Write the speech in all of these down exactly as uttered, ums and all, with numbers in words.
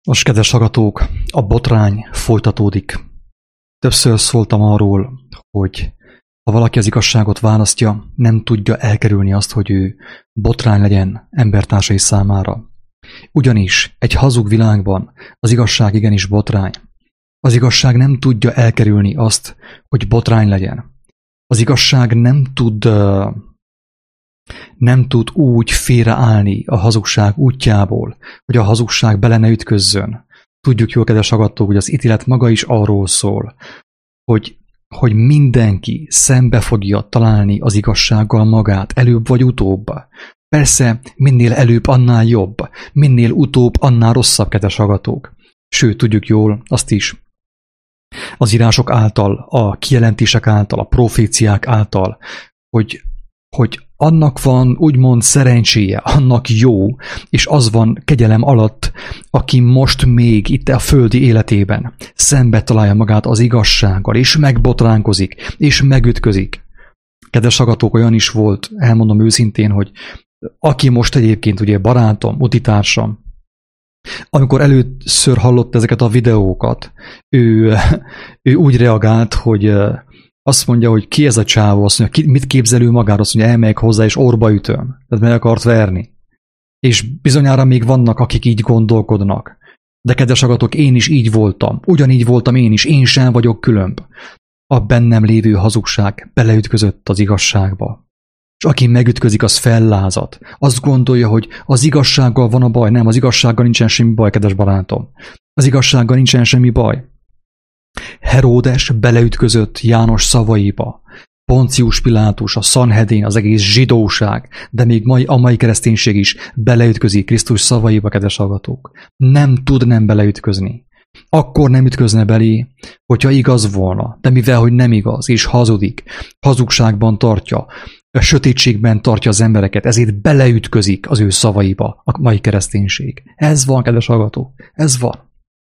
Most, kedves hallgatók, a botrány folytatódik. Többször szóltam arról, hogy ha valaki az igazságot választja, nem tudja elkerülni azt, hogy ő botrány legyen embertársai számára. Ugyanis egy hazug világban az igazság igenis botrány. Az igazság nem tudja elkerülni azt, hogy botrány legyen. Az igazság nem tud, nem tud úgy félreállni a hazugság útjából, hogy a hazugság bele ne ütközzön. Tudjuk jól, kedves hallgatók, hogy az ítélet maga is arról szól, hogy, hogy mindenki szembe fogja találni az igazsággal magát, előbb vagy utóbb. Persze, minél előbb, annál jobb, minél utóbb, annál rosszabb, kedves hallgatók. Sőt, tudjuk jól azt is, az írások által, a kijelentések által, a proféciák által, hogy, hogy annak van úgymond szerencséje, annak jó, és az van kegyelem alatt, aki most még itt a földi életében szembe találja magát az igazsággal, és megbotránkozik, és megütközik. Kedves hallgatók, olyan is volt, elmondom őszintén, hogy aki most egyébként ugye barátom, utitársam, amikor először hallott ezeket a videókat, ő, ő úgy reagált, hogy azt mondja, hogy ki ez a csávó, azt mondja, ki, mit képzel ő magára, azt mondja, elmegyek hozzá, és orba ütöm. Tehát meg akart verni. És bizonyára még vannak, akik így gondolkodnak. De kedves hallgatók, én is így voltam. Ugyanígy voltam én is, én sem vagyok különb. A bennem lévő hazugság beleütközött az igazságba. És aki megütközik, az fellázad. Azt gondolja, hogy az igazsággal van a baj. Nem, az igazsággal nincsen semmi baj, kedves barátom. Az igazsággal nincsen semmi baj. Heródes beleütközött János szavaiba. Poncius Pilátus, a Sanhedrin, az egész zsidóság, de még mai, a mai kereszténység is beleütközik Krisztus szavaiba, kedves hallgatók. Nem tud nem beleütközni. Akkor nem ütközne belé, hogyha igaz volna, de mivel, hogy nem igaz, és hazudik, hazugságban tartja, a sötétségben tartja az embereket, ezért beleütközik az ő szavaiba a mai kereszténység. Ez van, kedves hallgatók, ez van.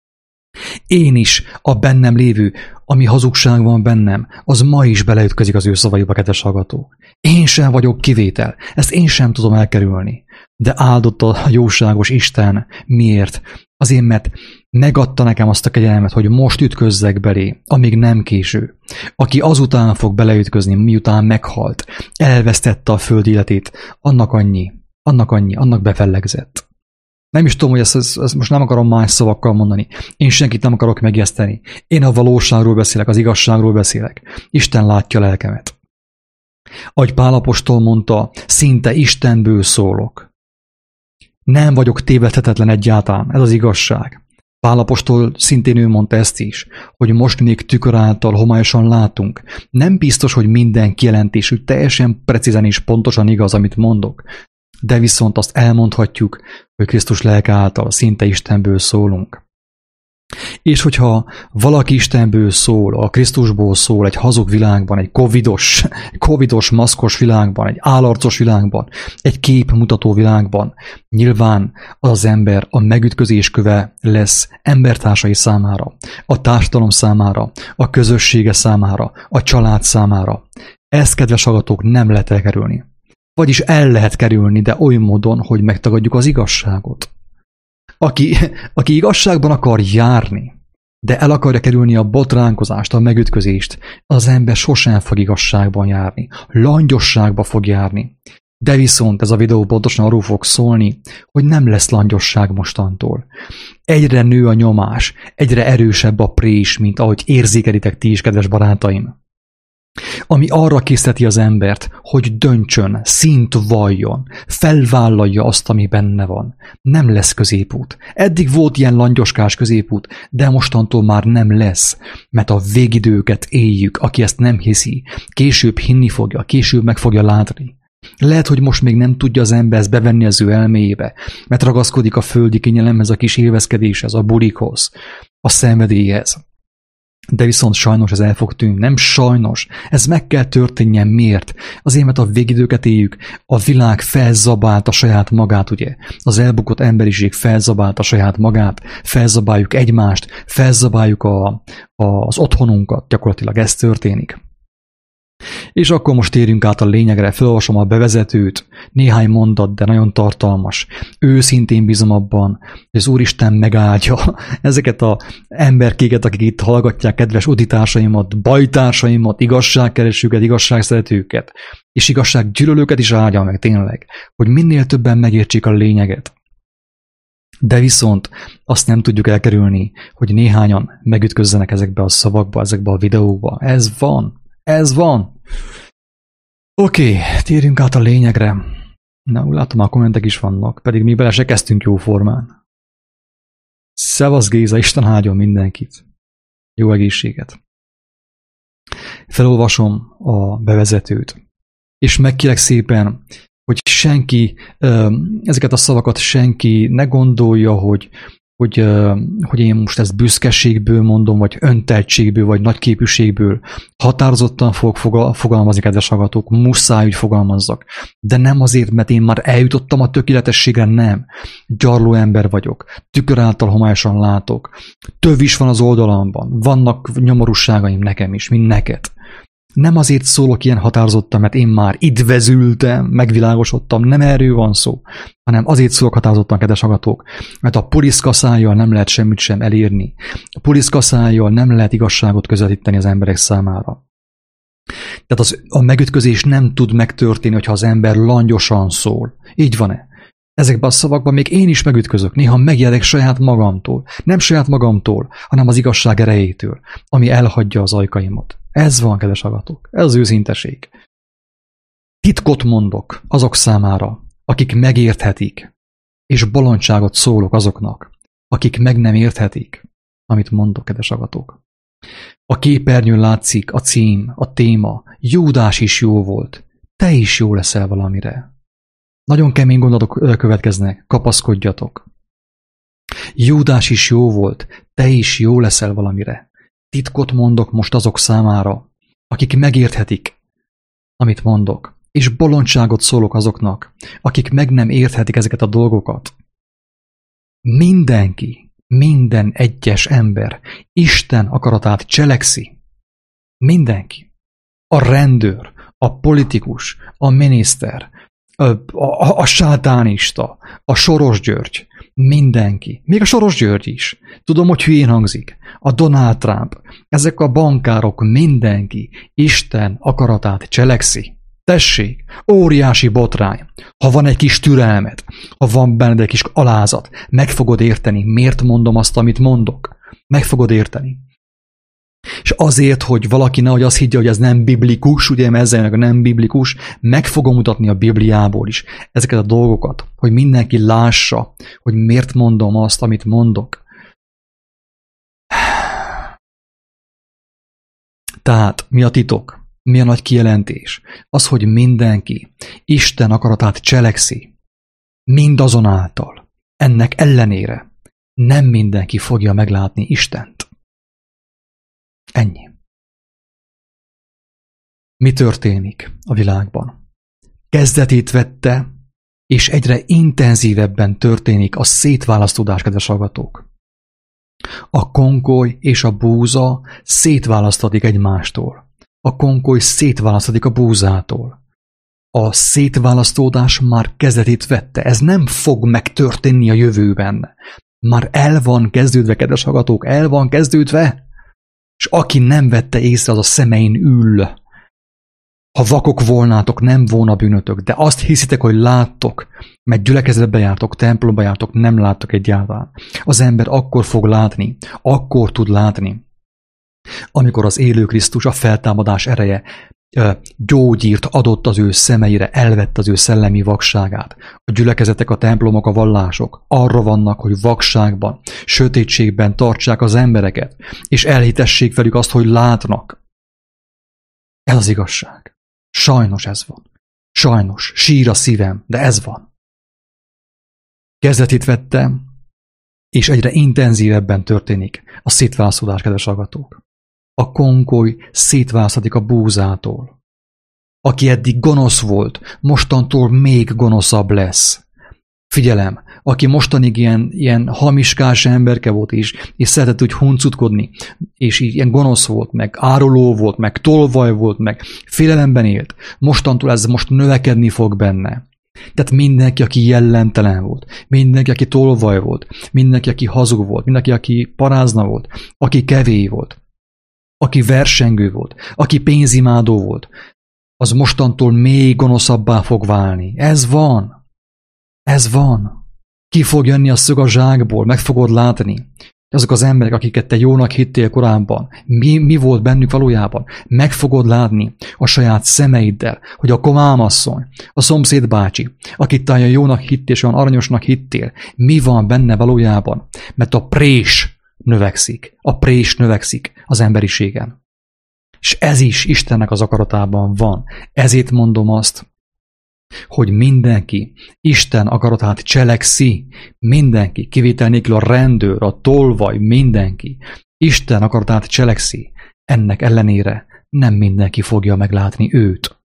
Én is, a bennem lévő, ami hazugság van bennem, az ma is beleütközik az ő szavaiba, kedves hallgatók. Én sem vagyok kivétel, ezt én sem tudom elkerülni. De áldott a jóságos Isten. Miért? Azért, mert megadta nekem azt a kegyelmet, hogy most ütközzek belé, amíg nem késő. Aki azután fog beleütközni, miután meghalt, elvesztette a föld életét, annak annyi, annak annyi, annak befellegzett. Nem is tudom, hogy ezt, ezt, ezt most nem akarom más szavakkal mondani. Én senkit nem akarok megijeszteni. Én a valóságról beszélek, az igazságról beszélek. Isten látja lelkemet. Ahogy Pál apostol mondta, szinte Istenből szólok. Nem vagyok tévedhetetlen egyáltalán, ez az igazság. Pál apostol szintén ő mondta ezt is, hogy most még tükör által homályosan látunk. Nem biztos, hogy minden kijelentésük teljesen precízen és pontosan igaz, amit mondok. De viszont azt elmondhatjuk, hogy Krisztus lelke által szinte Istenből szólunk. És hogyha valaki Istenből szól, a Krisztusból szól egy hazug világban, egy covidos, covidos, maszkos világban, egy állarcos világban, egy képmutató világban, nyilván az az ember a megütközés köve lesz embertársai számára, a társadalom számára, a közössége számára, a család számára. Ezt, kedves hallgatók, nem lehet elkerülni. Vagyis el lehet kerülni, de oly módon, hogy megtagadjuk az igazságot. Aki, aki igazságban akar járni, de el akarja kerülni a botránkozást, a megütközést, az ember sosem fog igazságban járni, langyosságba fog járni. De viszont ez a videó pontosan arról fog szólni, hogy nem lesz langyosság mostantól. Egyre nő a nyomás, egyre erősebb a prés, mint ahogy érzékelitek ti is, kedves barátaim. Ami arra készteti az embert, hogy döntsön, szint valljon, felvállalja azt, ami benne van. Nem lesz középút. Eddig volt ilyen langyoskás középút, de mostantól már nem lesz, mert a végidőket éljük, aki ezt nem hiszi. Később hinni fogja, később meg fogja látni. Lehet, hogy most még nem tudja az ember ezt bevenni az ő elméjébe, mert ragaszkodik a földi kényelemhez, a kis élvezkedéshez, a bulikhoz, a szenvedélyhez. De viszont sajnos ez el fog tűnni. Nem sajnos. Ez meg kell történjen. Miért? Azért, mert a végidőket éljük. A világ felzabálta saját magát, ugye? Az elbukott emberiség felzabálta saját magát, felzabáljuk egymást, felzabáljuk a, a, az otthonunkat. Gyakorlatilag ez történik. És akkor most térjünk át a lényegre, felolvasom a bevezetőt, néhány mondat, de nagyon tartalmas. Őszintén bízom abban, hogy az Úristen megáldja ezeket az emberkéket, akik itt hallgatják, kedves uditársaimat, bajtársaimat, igazságkeresőket, igazságszeretőket, és igazsággyűlölőket is áldja meg tényleg, hogy minél többen megértsék a lényeget. De viszont azt nem tudjuk elkerülni, hogy néhányan megütközzenek ezekbe a szavakba, ezekbe a videókba. Ez van. Ez van. Oké, okay, térjünk át a lényegre. Na, úgy látom, a kommentek is vannak, pedig mi bele se kezdtünk jó formán. Szevasz Géza, Isten áldjon mindenkit. Jó egészséget. Felolvasom a bevezetőt. És megkérek szépen, hogy senki, ezeket a szavakat senki ne gondolja, hogy, hogy, hogy én most ezt büszkeségből mondom, vagy önteltségből, vagy nagyképűségből. Határozottan fogok fogalmazni, kedves hallgatók, muszáj, hogy fogalmazzak. De nem azért, mert én már eljutottam a tökéletességre, nem. Gyarló ember vagyok, tükör által homályosan látok. Töv is van az oldalamban, vannak nyomorúságaim nekem is, mint neked. Nem azért szólok ilyen határozottan, mert én már idvezültem, megvilágosodtam, nem erről van szó, hanem azért szólok határozottan, kedves hallgatók, mert a puliszkaszájjal nem lehet semmit sem elérni. A puliszkaszájjal nem lehet igazságot közvetíteni az emberek számára. Tehát az, a megütközés nem tud megtörténni, hogyha az ember langyosan szól. Így van-e? Ezekben a szavakban még én is megütközök, néha megjelenek saját magamtól. Nem saját magamtól, hanem az igazság erejétől, ami elhagyja az ajkaimat. Ez van, kedves hallgatók, ez az őszinteség. Titkot mondok azok számára, akik megérthetik, és bolondságot szólok azoknak, akik meg nem érthetik, amit mondok, kedves hallgatók. A képernyőn látszik a cím, a téma, Júdás is jó volt, te is jó leszel valamire. Nagyon kemény gondolatok következnek, kapaszkodjatok. Júdás is jó volt, te is jó leszel valamire. Titkot mondok most azok számára, akik megérthetik, amit mondok, és bolondságot szólok azoknak, akik meg nem érthetik ezeket a dolgokat. Mindenki, minden egyes ember Isten akaratát cselekszi. Mindenki. A rendőr, a politikus, a miniszter, A, a, a sátánista, a Soros György, mindenki, még a Soros György is, tudom, hogy hülyén hangzik, a Donald Trump, ezek a bankárok, mindenki Isten akaratát cselekszi. Tessék, óriási botrány, ha van egy kis türelmed, ha van benned egy kis alázat, meg fogod érteni, miért mondom azt, amit mondok. Meg fogod érteni. És azért, hogy valaki nehogy azt higgye, hogy ez nem biblikus, ugye, mert ezzel a nem biblikus, meg fogom mutatni a Bibliából is ezeket a dolgokat, hogy mindenki lássa, hogy miért mondom azt, amit mondok. Tehát mi a titok? Mi a nagy kijelentés? Az, hogy mindenki Isten akaratát cselekszi, mindazonáltal, ennek ellenére nem mindenki fogja meglátni Istent. Ennyi. Mi történik a világban? Kezdetét vette, és egyre intenzívebben történik a szétválasztódás, kedves hallgatók. A konkoly és a búza szétválasztodik egymástól. A konkoly szétválasztodik a búzától. A szétválasztódás már kezdetét vette. Ez nem fog megtörténni a jövőben. Már el van kezdődve, kedves hallgatók, el van kezdődve. És aki nem vette észre, az a szemein ül. Ha vakok volnátok, nem volna bűnötök, de azt hiszitek, hogy láttok, mert gyülekezetbe jártok, templomba jártok, nem láttok egyáltalán. Az ember akkor fog látni, akkor tud látni, amikor az élő Krisztus, a feltámadás ereje gyógyírt adott az ő szemeire, elvett az ő szellemi vakságát. A gyülekezetek, a templomok, a vallások arra vannak, hogy vakságban, sötétségben tartsák az embereket, és elhitessék velük azt, hogy látnak. Ez az igazság. Sajnos ez van. Sajnos. Sír a szívem, de ez van. Kezdetét vettem, és egyre intenzívebben történik a szétválasztódás, kedves hallgatók. A konkoly szétválasztodik a búzától. Aki eddig gonosz volt, mostantól még gonoszabb lesz. Figyelem, aki mostanig ilyen, ilyen hamiskás emberke volt, és, és szeretett úgy huncutkodni, és így ilyen gonosz volt, meg áruló volt, meg tolvaj volt, meg félelemben élt, mostantól ez most növekedni fog benne. Tehát mindenki, aki jellemtelen volt, mindenki, aki tolvaj volt, mindenki, aki hazug volt, mindenki, aki parázna volt, aki kevély volt, aki versengő volt, aki pénzimádó volt, az mostantól még gonoszabbá fog válni. Ez van. Ez van. Ki fog jönni a szög a zsákból, meg fogod látni. Azok az emberek, akiket te jónak hittél korábban, mi, mi volt bennük valójában, meg fogod látni a saját szemeiddel, hogy a komámasszony, a szomszéd bácsi, akit te jónak hittél, és olyan aranyosnak hittél, mi van benne valójában, mert a prés növekszik. A prés növekszik az emberiségen. És ez is Istennek az akaratában van. Ezért mondom azt, hogy mindenki Isten akaratát cselekszi, mindenki, kivétel nélkül a rendőr, a tolvaj, mindenki Isten akaratát cselekszi. Ennek ellenére nem mindenki fogja meglátni őt.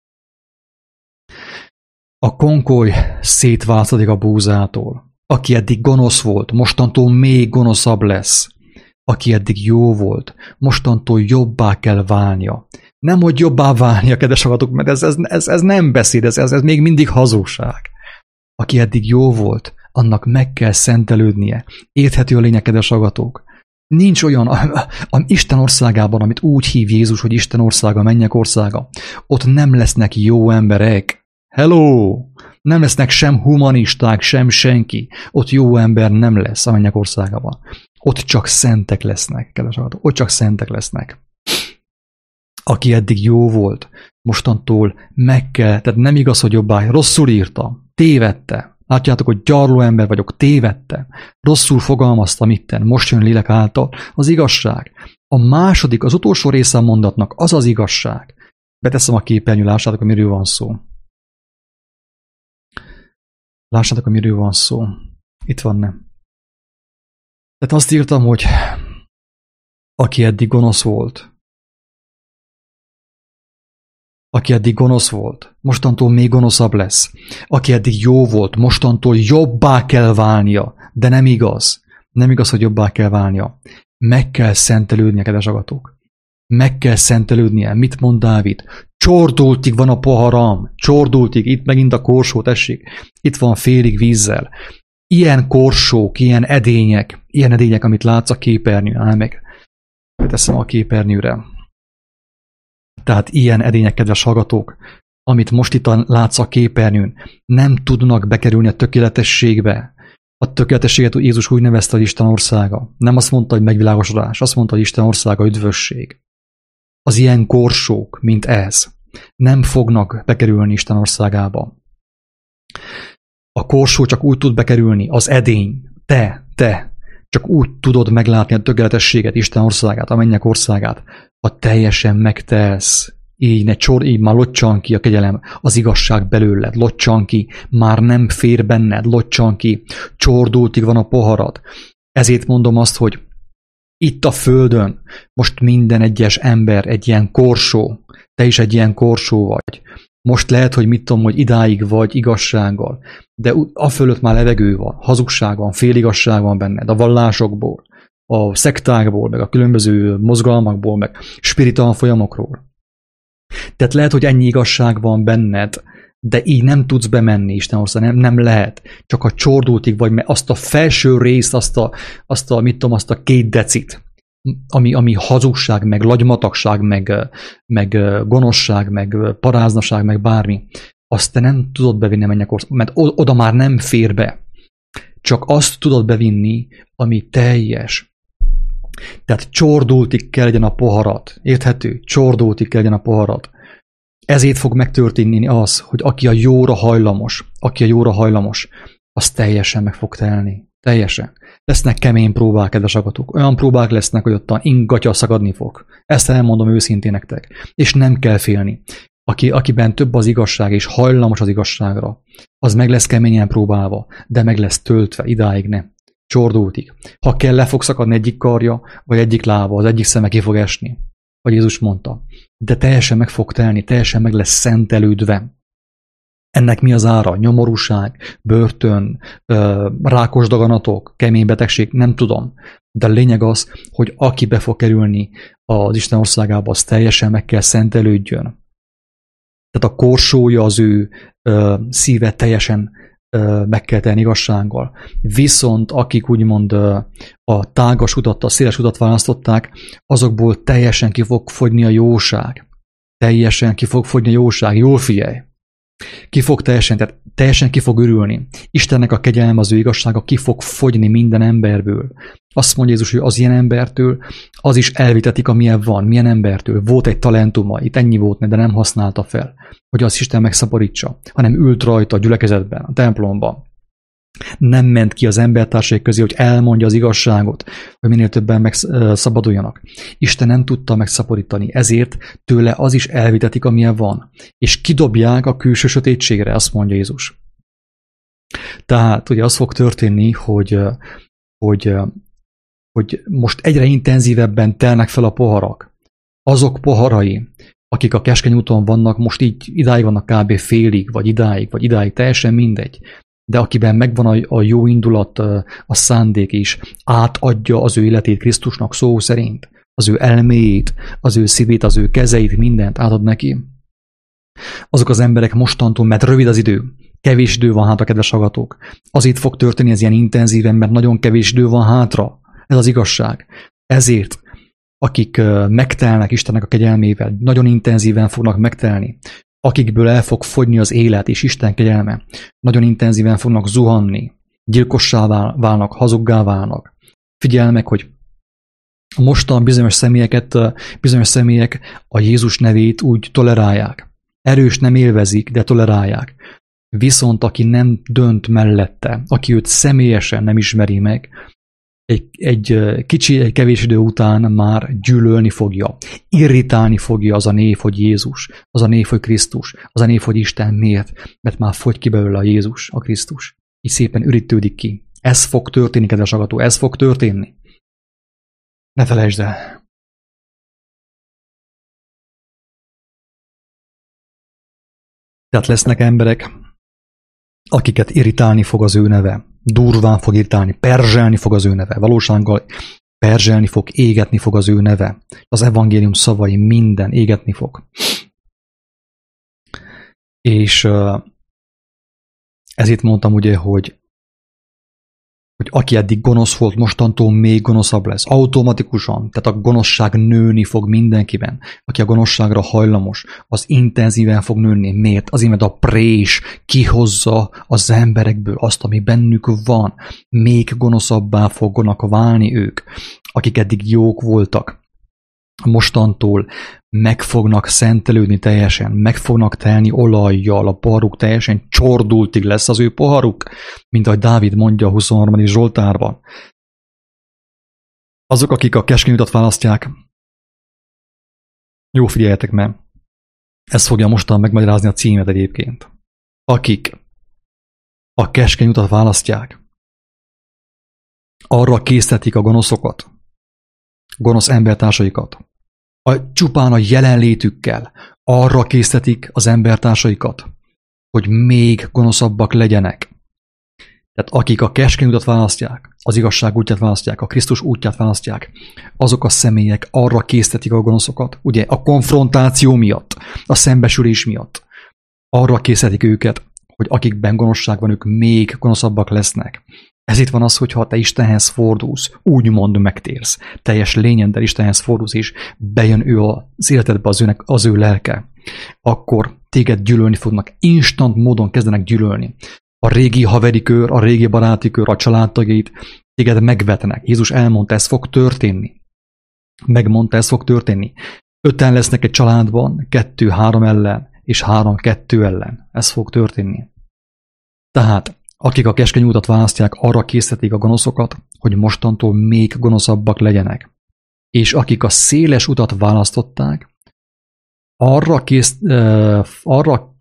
A konkoly szétváltozik a búzától. Aki eddig gonosz volt, mostantól még gonoszabb lesz. Aki eddig jó volt, mostantól jobbá kell válnia. Nem, hogy jobbá válnia, kedves hallgatók, mert ez, ez, ez, ez nem beszéd, ez, ez, ez még mindig hazugság. Aki eddig jó volt, annak meg kell szentelődnie. Érthető a lényeg, kedves hallgatók. Nincs olyan, a, a Isten országában, amit úgy hív Jézus, hogy Isten országa, mennyek országa, ott nem lesznek jó emberek. Hello! Nem lesznek sem humanisták, sem senki. Ott jó ember nem lesz a mennyek országában. Ott csak szentek lesznek, kedves hallgatók. Ott csak szentek lesznek. Aki eddig jó volt, mostantól meg kell, tehát nem igaz, hogy jobbá, rosszul írta, tévedte. Látjátok, hogy gyarló ember vagyok, tévedte. Rosszul fogalmaztam itten, most jön lélek által az igazság. A második, az utolsó része a mondatnak, az az igazság. Beteszem a képernyő, lássátok, amiről van szó. Lássátok, amiről van szó. Itt van, nem. Tehát azt írtam, hogy aki eddig gonosz volt, aki eddig gonosz volt, mostantól még gonoszabb lesz. Aki eddig jó volt, mostantól jobbá kell válnia. De nem igaz. Nem igaz, hogy jobbá kell válnia. Meg kell szentelődnie, kedves agatók. Meg kell szentelődnie. Mit mond Dávid? Csordultig van a poharam. Csordultig. Itt megint a korsó, tessék. Itt van félig vízzel. Ilyen korsók, ilyen edények, ilyen edények, amit látsz a képernyőn. Áll meg. Teszem a képernyőre. Tehát ilyen edények, kedves hallgatók, amit most itt látsz a képernyőn, nem tudnak bekerülni a tökéletességbe. A tökéletességet Jézus úgy nevezte, hogy Isten országa. Nem azt mondta, hogy megvilágosodás, azt mondta, hogy Isten országa, üdvösség. Az ilyen korsók, mint ez, nem fognak bekerülni Isten országába. A korsó csak úgy tud bekerülni, az edény, te, te, csak úgy tudod meglátni a tökéletességet, Isten országát, a mennyek országát, ha teljesen megtelsz, így ne csor, így már locsan ki a kegyelem, az igazság belőled, locsan ki, már nem fér benned, locsan ki, csordultig van a poharad. Ezért mondom azt, hogy itt a földön most minden egyes ember egy ilyen korsó, te is egy ilyen korsó vagy. Most lehet, hogy mit tudom, hogy idáig vagy igazsággal, de a fölött már levegő van, hazugság van, féligasság van benned, a vallásokból, a szektákból, meg a különböző mozgalmakból, meg spirituál folyamokról. Tehát lehet, hogy ennyi igazság van benned, de így nem tudsz bemenni Isten ország, nem, nem lehet. Csak a csordultig vagy, mert azt a felső részt, azt a, azt a, mit tudom, azt a két decit, ami, ami hazugság, meg lagymatagság, meg, meg gonoszság, meg paráznaság, meg bármi, azt te nem tudod bevinni a mennyek ország, mert oda már nem fér be. Csak azt tudod bevinni, ami teljes. Tehát csordultig kell legyen a poharat. Érthető? Csordultig kell legyen a poharat. Ezért fog megtörténni az, hogy aki a jóra hajlamos, aki a jóra hajlamos, az teljesen meg fog telni. Teljesen. Lesznek kemény próbák, kedves agatok. Olyan próbák lesznek, hogy ott a ingatya szagadni fog. Ezt elmondom őszintén nektek. És nem kell félni. Aki, akiben több az igazság és hajlamos az igazságra, az meg lesz keményen próbálva, de meg lesz töltve, idáig ne. Csordultig. Ha kell, le fog szakadni egyik karja, vagy egyik lába, az egyik szeme ki fog esni. Vagy Jézus mondta. De teljesen meg fog telni, teljesen meg lesz szentelődve. Ennek mi az ára? Nyomorúság, börtön, rákos daganatok, kemény betegség, nem tudom. De a lényeg az, hogy aki be fog kerülni az Isten országába, az teljesen meg kell szentelődjön. Tehát a korsója, az ő ö, szíve teljesen ö, meg kell tenni igazsággal. Viszont akik úgymond ö, a tágas utat, a széles utat választották, azokból teljesen ki fog fogyni a jóság. Teljesen ki fog fogyni a jóság. Jól figyelj! Ki fog teljesen, tehát teljesen ki fog örülni. Istennek a kegyelme, az ő igazsága ki fog fogyni minden emberből. Azt mondja Jézus, hogy az ilyen embertől az is elvitetik, amilyen van. Milyen embertől? Volt egy talentuma, itt ennyi volt, de nem használta fel, hogy az Isten megszaporítsa, hanem ült rajta a gyülekezetben, a templomban. Nem ment ki az embertársai közé, hogy elmondja az igazságot, hogy minél többen megszabaduljanak. Isten nem tudta megszaporítani, ezért tőle az is elvitetik, amilyen van. És kidobják a külső sötétségre, azt mondja Jézus. Tehát ugye az fog történni, hogy, hogy, hogy most egyre intenzívebben telnek fel a poharak. Azok poharai, akik a keskeny úton vannak, most így idáig vannak kb. Félig, vagy idáig, vagy idáig, teljesen mindegy. De akiben megvan a, a jó indulat, a szándék is, átadja az ő életét Krisztusnak szó szerint, az ő elméjét, az ő szívét, az ő kezeit, mindent átad neki. Azok az emberek mostantól, mert rövid az idő, kevés idő van hátra, kedves hallgatók. Azért fog történni ez ilyen intenzíven, mert nagyon kevés idő van hátra. Ez az igazság. Ezért, akik megtelnek Istennek a kegyelmével, nagyon intenzíven fognak megtelni, akikből el fog fogyni az élet és Isten kegyelme, nagyon intenzíven fognak zuhanni, gyilkossá válnak, hazuggá válnak. Figyelj meg, hogy mostan bizonyos személyeket, bizonyos személyek a Jézus nevét úgy tolerálják. Erős nem élvezik, de tolerálják. Viszont aki nem dönt mellette, aki őt személyesen nem ismeri meg, egy, egy kicsi, egy kevés idő után már gyűlölni fogja. Irritálni fogja az a név, hogy Jézus, az a név, hogy Krisztus, az a név, hogy Isten. Miért? Mert már fogy ki belőle a Jézus, a Krisztus. Így szépen üritődik ki. Ez fog történni, kedves hallgató, ez fog történni. Ne felejtsd el. Tehát lesznek emberek, akiket irritálni fog az ő neve. Durván fog irritálni, perzselni fog az ő neve. Valósággal perzselni fog, égetni fog az ő neve. Az evangélium szavai minden égetni fog. És ezért mondtam ugye, hogy hogy aki eddig gonosz volt, mostantól még gonoszabb lesz. Automatikusan, tehát a gonoszság nőni fog mindenkiben. Aki a gonoszságra hajlamos, az intenzíven fog nőni. Miért? Azért, mert a prés kihozza az emberekből azt, ami bennük van. Még gonoszabbá fognak válni ők, akik eddig jók voltak. Mostantól meg fognak szentelődni teljesen, meg fognak telni olajjal, a poharuk teljesen csordultig lesz az ő poharuk, mint ahogy Dávid mondja a huszonharmadik Zsoltárban. Azok, akik a keskeny utat választják, jó figyeljetek, mert ez fogja mostan megmagyarázni a címet egyébként. Akik a keskeny utat választják, arra késztetik a gonoszokat, gonosz embertársaikat, a, csupán a jelenlétükkel arra késztetik az embertársaikat, hogy még gonoszabbak legyenek. Tehát akik a keskeny utat választják, az igazság útját választják, a Krisztus útját választják, azok a személyek arra késztetik a gonoszokat, ugye a konfrontáció miatt, a szembesülés miatt. Arra késztetik őket, hogy akikben gonoszság van, ők még gonoszabbak lesznek. Ezért van az, hogy ha te Istenhez fordulsz, úgymond megtérsz, teljes lényeddel Istenhez fordulsz, és bejön ő az életedbe az, őnek, az ő lelke, akkor téged gyűlölni fognak, instant módon kezdenek gyűlölni. A régi haveri kör, a régi baráti kör, a családtagjait téged megvetnek. Jézus elmondta, ez fog történni. Megmondta, ez fog történni. Öten lesznek egy családban, kettő-három ellen, és három-kettő ellen. Ez fog történni. Tehát akik a keskeny utat választják, arra készítik a gonoszokat, hogy mostantól még gonoszabbak legyenek. És akik a széles utat választották, arra, kész, uh, arra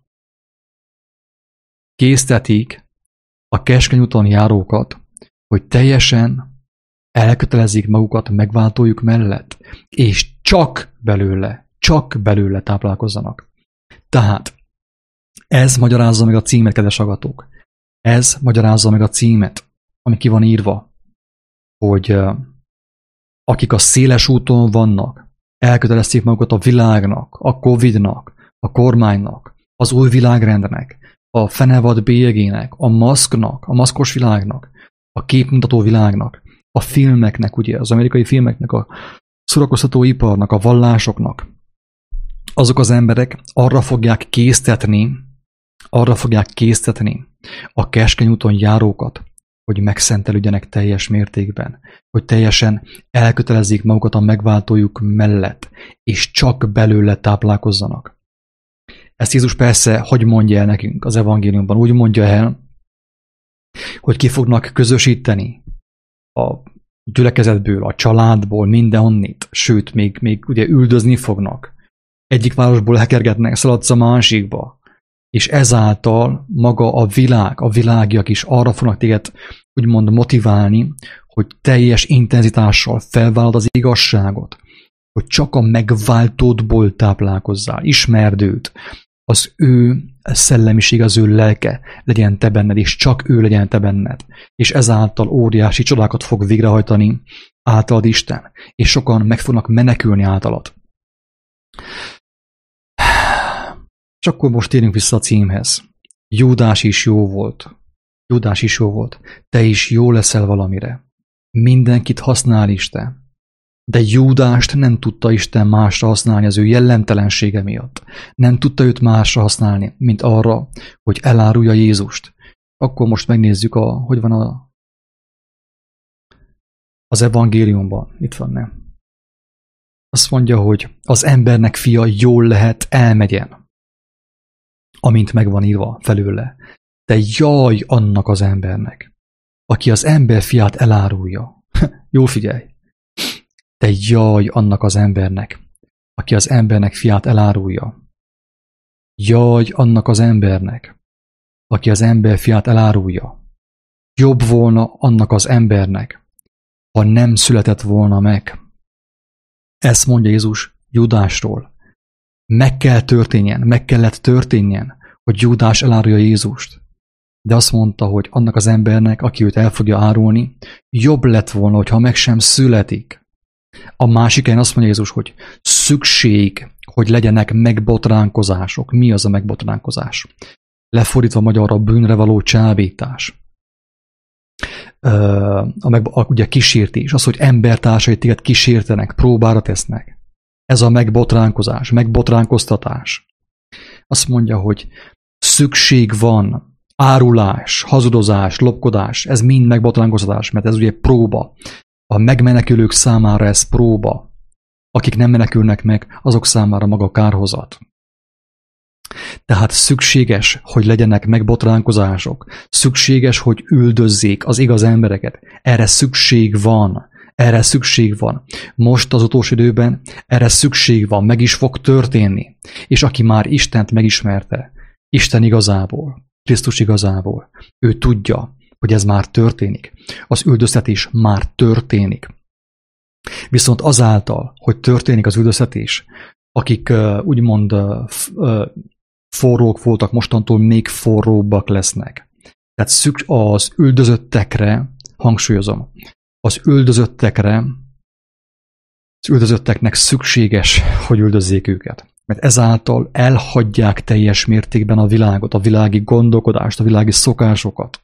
késztetik a keskeny úton járókat, hogy teljesen elkötelezik magukat megváltójuk mellett, és csak belőle, csak belőle táplálkozzanak. Tehát Ez magyarázza meg a címet, kedves hallgatók. Ez magyarázza meg a címet, ami ki van írva, hogy akik a széles úton vannak, elkötelezték magukat a világnak, a Covidnak, a kormánynak, az új világrendnek, a fenevad bélyegének, a maszknak, a maszkos világnak, a képmutató világnak, a filmeknek, ugye, az amerikai filmeknek, a szórakoztató iparnak, a vallásoknak. Azok az emberek arra fogják késztetni, arra fogják késztetni a keskeny úton járókat, hogy megszentelődjenek teljes mértékben, hogy teljesen elkötelezzék magukat a megváltójuk mellett, és csak belőle táplálkozzanak. Ezt Jézus persze hogy mondja el nekünk az evangéliumban? Úgy mondja el, hogy ki fognak közösíteni a gyülekezetből, a családból, mindenhonnit, sőt, még, még ugye üldözni fognak. Egyik városból hekergetnek, szaladsz a másikba, és ezáltal maga a világ, a világiak is arra fognak téged úgymond motiválni, hogy teljes intenzitással felvállalod az igazságot, hogy csak a megváltódból táplálkozzál, ismerd őt, az ő szellemiség, az ő lelke legyen te benned, és csak ő legyen te benned, és ezáltal óriási csodákat fog végrehajtani általad Isten, és sokan meg fognak menekülni általad. És akkor most térjünk vissza a címhez. Júdás is jó volt. Júdás is jó volt. Te is jó leszel valamire. Mindenkit használ Isten. De Júdást nem tudta Isten másra használni az ő jellemtelensége miatt. Nem tudta őt másra használni, mint arra, hogy elárulja Jézust. Akkor most megnézzük, a, hogy van a, az evangéliumban. Itt van, nem? Azt mondja, hogy az embernek fia jól lehet elmegyen, amint meg van írva felőle. De jaj annak az embernek, aki az ember fiát elárulja. Jól figyelj! De jaj annak az embernek, aki az embernek fiát elárulja. Jaj annak az embernek, aki az ember fiát elárulja. Jobb volna annak az embernek, ha nem született volna meg. Ezt mondja Jézus Júdásról. Meg kell történjen, meg kellett történjen, hogy Júdás elárulja Jézust. De azt mondta, hogy annak az embernek, aki őt el fogja árulni, jobb lett volna, hogyha meg sem születik. A másik helyen azt mondja Jézus, hogy szükség, hogy legyenek megbotránkozások. Mi az a megbotránkozás? Lefordítva magyarra bűnre való csábítás. A, meg, a, ugye kísértés, az, hogy embertársai téged kísértenek, próbára tesznek. Ez a megbotránkozás, megbotránkoztatás. Azt mondja, hogy szükség van, árulás, hazudozás, lopkodás, ez mind megbotránkoztatás, mert ez ugye próba. A megmenekülők számára ez próba. Akik nem menekülnek meg, azok számára maga kárhozat. Tehát szükséges, hogy legyenek megbotránkozások. Szükséges, hogy üldözzék az igaz embereket. Erre szükség van. Erre szükség van. Most az utolsó időben erre szükség van. Meg is fog történni. És aki már Istent megismerte, Isten igazából, Krisztus igazából, ő tudja, hogy ez már történik. Az üldöztetés már történik. Viszont azáltal, hogy történik az üldöztetés, akik uh, úgymond uh, forrók voltak, mostantól még forróbbak lesznek. Tehát szük, az üldözöttekre, hangsúlyozom, az üldözöttekre, az üldözötteknek szükséges, hogy üldözzék őket. Mert ezáltal elhagyják teljes mértékben a világot, a világi gondolkodást, a világi szokásokat.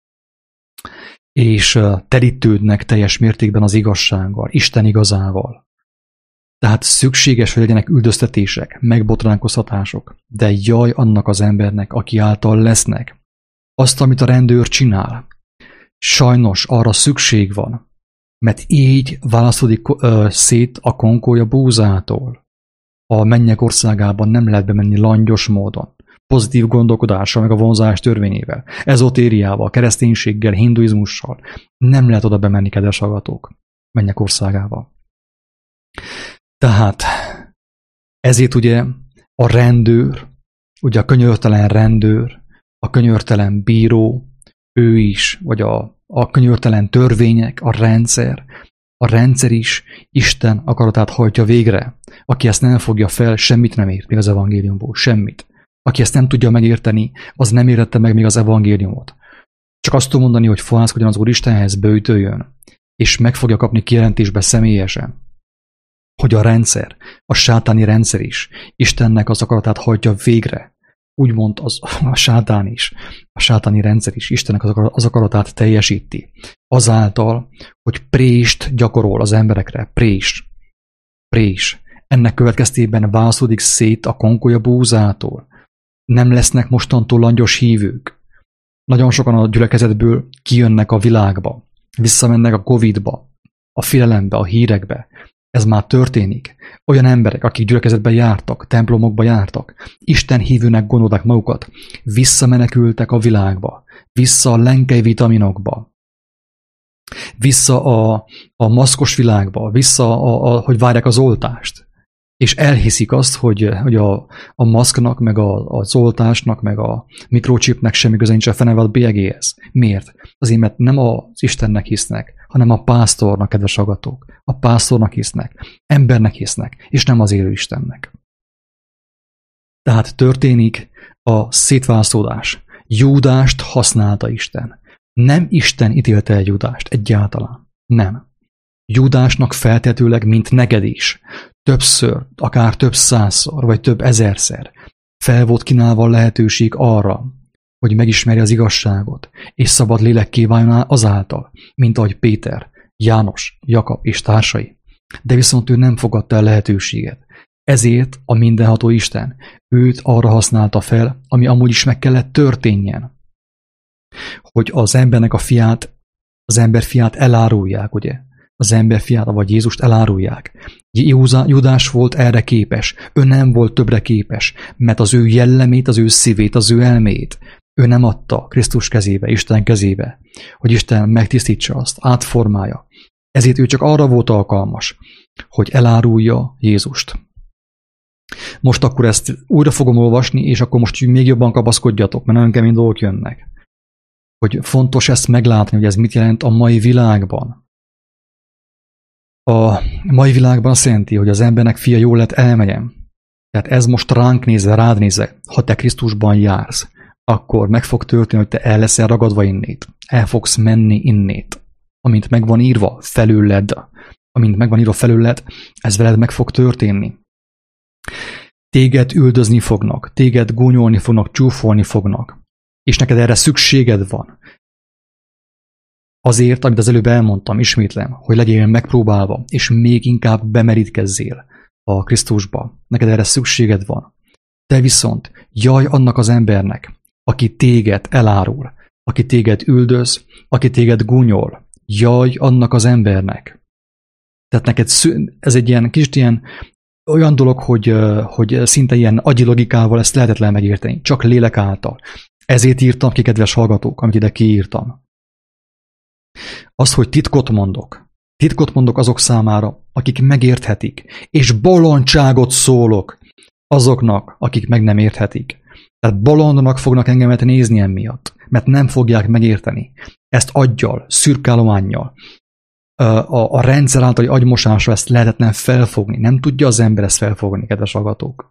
És terítődnek teljes mértékben az igazsággal, Isten igazával. Tehát szükséges, hogy legyenek üldöztetések, megbotránkoztatások, de jaj annak az embernek, aki által lesznek. Azt, amit a rendőr csinál, sajnos arra szükség van, mert így választódik szét a konkója búzától. A mennyek országában nem lehet bemenni langyos módon, pozitív gondolkodással, meg a vonzás törvényével, ezotériával, kereszténységgel, hinduizmussal. Nem lehet oda bemenni, kedves hallgatók, mennyek országába. Tehát ezért ugye a rendőr, ugye a könyörtelen rendőr, a könyörtelen bíró, ő is, vagy a, a könyörtelen törvények, a rendszer, a rendszer is Isten akaratát hajtja végre. Aki ezt nem fogja fel, semmit nem ért még az evangéliumból, semmit. Aki ezt nem tudja megérteni, az nem értette meg még az evangéliumot. Csak azt tudom mondani, hogy fohászkodjon az Úristenhez, böjtöljön, és meg fogja kapni kijelentésbe személyesen, hogy a rendszer, a sátáni rendszer is Istennek az akaratát hajtja végre. Úgymond az, a sátán is, a sátáni rendszer is Istennek az akaratát teljesíti. Azáltal, hogy prést gyakorol az emberekre. Prés. Prés. Ennek következtében vászódik szét a konkolya búzától. Nem lesznek mostantól langyos hívők. Nagyon sokan a gyülekezetből kijönnek a világba. Visszamennek a Covidba, a félelembe, a hírekbe. Ez már történik. Olyan emberek, akik gyülekezetben jártak, templomokba jártak, Isten hívőnek gondolták magukat, visszamenekültek a világba, vissza a lenkei vitaminokba, vissza a, a maszkos világba, vissza, a, a, hogy várják az oltást. És elhiszik azt, hogy, hogy a, a maszknak, meg a, az oltásnak, meg a mikrochipnek semmi köze nincs a fenevad bélyegéhez. Miért? Azért, mert nem az Istennek hisznek, hanem a pásztornak, kedves hallgatók. A pásztornak hisznek, embernek hisznek, és nem az élő Istennek. Tehát történik a szétvászódás. Júdást használta Isten. Nem Isten ítélte el Júdást, egyáltalán. Nem. Júdásnak feltetőleg, mint neked is, többször, akár több százszor, vagy több ezerszer fel volt kínálva a lehetőség arra, hogy megismerje az igazságot, és szabad lélekké váljon azáltal, mint ahogy Péter, János, Jakab és társai. De viszont ő nem fogadta el lehetőséget. Ezért a mindenható Isten őt arra használta fel, ami amúgy is meg kellett történjen. Hogy az embernek a fiát, az ember fiát elárulják, ugye? Az ember fiát, vagy Jézust elárulják. Júdás volt erre képes, ő nem volt többre képes, mert az ő jellemét, az ő szívét, az ő elmét ő nem adta Krisztus kezébe, Isten kezébe, hogy Isten megtisztítsa azt, átformálja. Ezért ő csak arra volt alkalmas, hogy elárulja Jézust. Most akkor ezt újra fogom olvasni, és akkor most még jobban kapaszkodjatok, mert nagyon kemény dolgok jönnek. Hogy fontos ezt meglátni, hogy ez mit jelent a mai világban. A mai világban azt jelenti, hogy az embernek fia jól lett elmegyem. Tehát ez most ránk nézve, rád nézve, ha te Krisztusban jársz, akkor meg fog történni, hogy te el leszel ragadva innét. El fogsz menni innét. Amint meg van írva felőled, amint meg van írva felőled, ez veled meg fog történni. Téged üldözni fognak, téged gúnyolni fognak, csúfolni fognak. És neked erre szükséged van. Azért, amit az előbb elmondtam, ismétlem, hogy legyél megpróbálva, és még inkább bemerítkezzél a Krisztusba. Neked erre szükséged van. Te viszont jaj annak az embernek, aki téged elárul, aki téged üldöz, aki téged gúnyol. Jaj annak az embernek. Tehát neked ez egy ilyen kicsit ilyen olyan dolog, hogy, hogy szinte ilyen agyi logikával ezt lehetetlen megérteni, csak lélek által. Ezért írtam ki, kedves hallgatók, amit ide kiírtam. Az, hogy titkot mondok. Titkot mondok azok számára, akik megérthetik, és bolondságot szólok azoknak, akik meg nem érthetik. Tehát bolondnak fognak engemet nézni emiatt, mert nem fogják megérteni. Ezt aggyal, szürkálománnyal, a, a rendszer általi agymosásra ezt lehetetlen felfogni. Nem tudja az ember ezt felfogni, kedves hallgatók.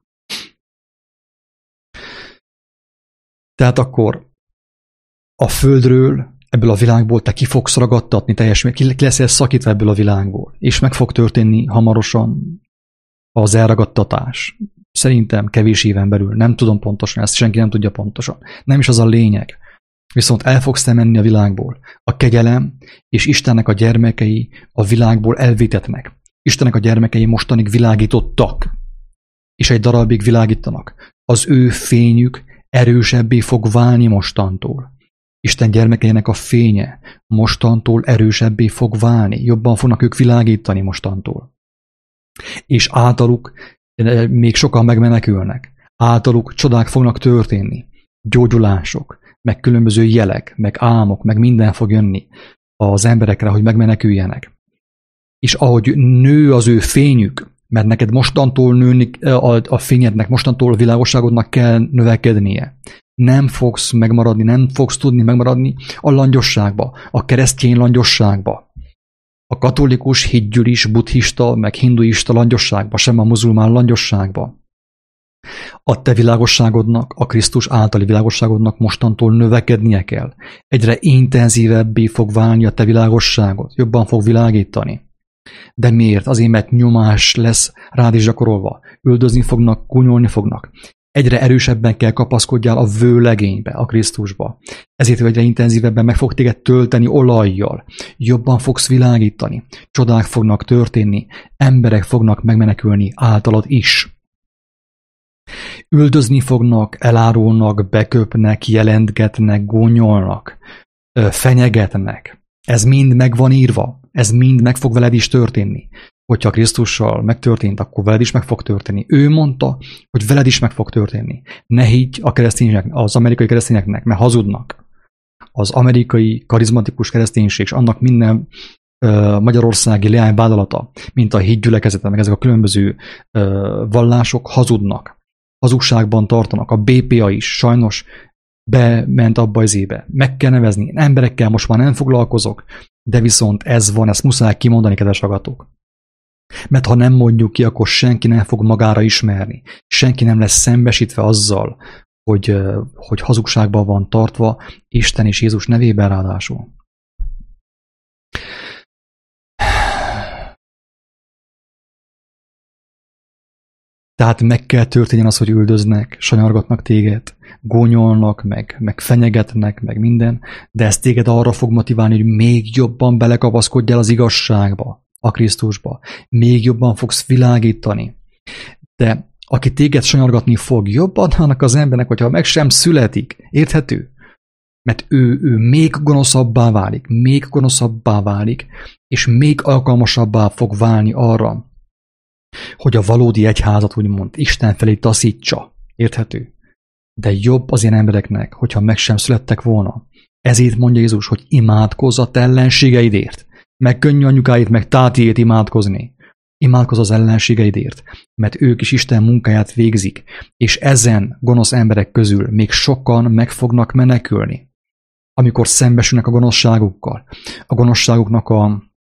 Tehát akkor a földről, ebből a világból te ki fogsz ragadtatni teljes, ki leszel szakítva ebből a világból, és meg fog történni hamarosan az elragadtatás. Szerintem kevés éven belül, nem tudom pontosan, ezt senki nem tudja pontosan. Nem is az a lényeg. Viszont el fogsz te menni a világból. A kegyelem és Istennek a gyermekei a világból elvétetnek. Istennek a gyermekei mostanig világítottak, és egy darabig világítanak. Az ő fényük erősebbé fog válni mostantól. Isten gyermekeinek a fénye mostantól erősebbé fog válni. Jobban fognak ők világítani mostantól. És általuk még sokan megmenekülnek. Általuk csodák fognak történni. Gyógyulások, meg különböző jelek, meg álmok, meg minden fog jönni az emberekre, hogy megmeneküljenek. És ahogy nő az ő fényük, mert neked mostantól nőni, a, a fényednek, mostantól a világosságodnak kell növekednie. Nem fogsz megmaradni, nem fogsz tudni megmaradni a langyosságba, a keresztény langyosságba, a katolikus, hitgyűlis, buddhista, meg hinduista langyosságba, sem a muzulmán langyosságba. A te világosságodnak, a Krisztus általi világosságodnak mostantól növekednie kell. Egyre intenzívebbé fog válni a te világosságod, jobban fog világítani. De miért? Azért, mert nyomás lesz rád is gyakorolva. Üldözni fognak, gúnyolni fognak. Egyre erősebben kell kapaszkodjál a vőlegénybe, a Krisztusba. Ezért egyre intenzívebben meg fog téged tölteni olajjal. Jobban fogsz világítani. Csodák fognak történni. Emberek fognak megmenekülni általad is. Üldözni fognak, elárulnak, beköpnek, jelentgetnek, gúnyolnak, fenyegetnek. Ez mind meg van írva. Ez mind meg fog veled is történni. Hogyha Krisztussal megtörtént, akkor veled is meg fog történni. Ő mondta, hogy veled is meg fog történni. Ne higgy a keresztények, az amerikai keresztényeknek, mert hazudnak. Az amerikai karizmatikus kereszténység és annak minden uh, magyarországi leányvállalata, mint a hídgyülekezete, meg ezek a különböző uh, vallások hazudnak. Hazugságban tartanak. A bé pé á is sajnos bement abba az éve. Meg kell nevezni. Emberekkel most már nem foglalkozok, de viszont ez van, ezt muszáj kimondani, kedves hallgatók. Mert ha nem mondjuk ki, akkor senki nem fog magára ismerni. Senki nem lesz szembesítve azzal, hogy, hogy hazugságban van tartva, Isten és Jézus nevében ráadásul. Tehát meg kell történjen az, hogy üldöznek, sanyargatnak téged, gónyolnak, meg, meg fenyegetnek, meg minden, de ez téged arra fog motiválni, hogy még jobban belekapaszkodjál az igazságba, a Krisztusba. Még jobban fogsz világítani. De aki téged sanyargatni fog, jobban annak az embernek, hogyha meg sem születik. Érthető? Mert ő, ő még gonoszabbá válik, még gonoszabbá válik, és még alkalmasabbá fog válni arra, hogy a valódi egyházat úgymond Isten felé taszítsa. Érthető? De jobb az ilyen embereknek, hogyha meg sem születtek volna. Ezért mondja Jézus, hogy imádkozz a te ellenségeidért. Meg könnyű anyukáit, meg tátiét imádkozni. Imádkozz az ellenségeidért, mert ők is Isten munkáját végzik, és ezen gonosz emberek közül még sokan meg fognak menekülni. Amikor szembesülnek a gonoszságukkal, a gonoszságuknak a,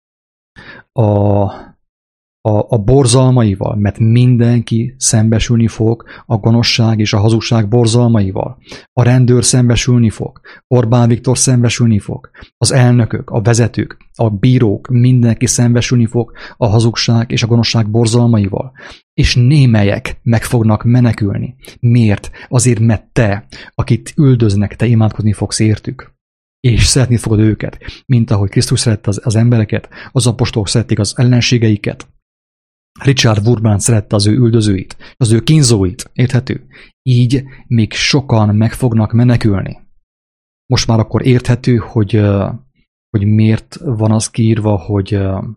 a A, a borzalmaival, mert mindenki szembesülni fog a gonoszság és a hazugság borzalmaival. A rendőr szembesülni fog, Orbán Viktor szembesülni fog, az elnökök, a vezetők, a bírók, mindenki szembesülni fog a hazugság és a gonoszság borzalmaival. És némelyek meg fognak menekülni. Miért? Azért, mert te, akit üldöznek, te imádkozni fogsz értük. És szeretni fogod őket, mint ahogy Krisztus szerette az, az embereket, az apostolok szerették az ellenségeiket. Richard Wurmbrand szerette az ő üldözőit, az ő kínzóit, érthető? Így még sokan meg fognak menekülni. Most már akkor érthető, hogy, hogy miért van az kiírva, hogy,